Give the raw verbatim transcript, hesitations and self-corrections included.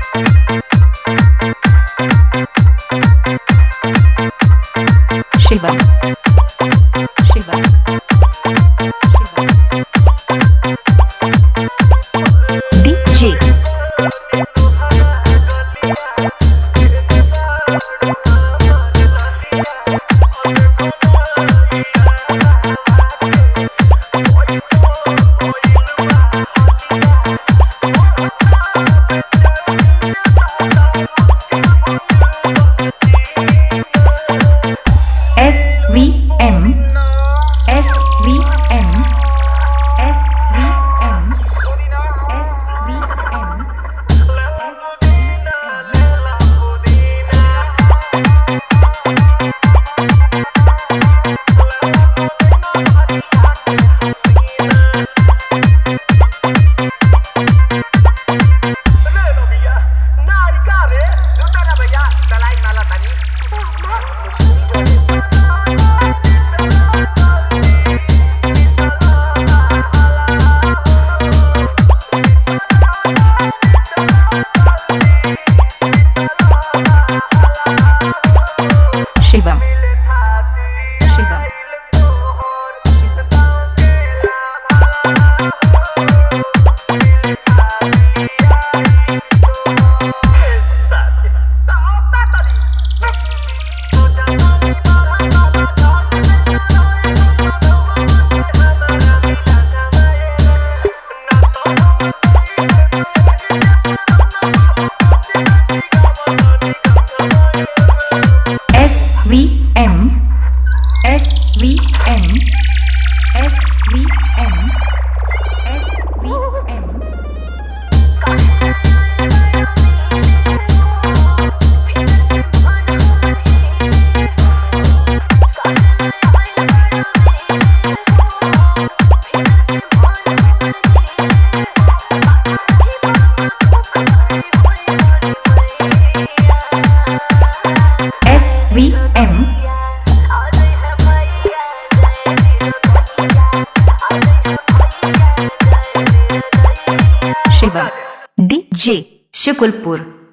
Shivam Shivam DJ S V M S V M S V M S V M Shivam Shivam S V M S V M S V M S V M S V M Shivam DJ Shukulpur.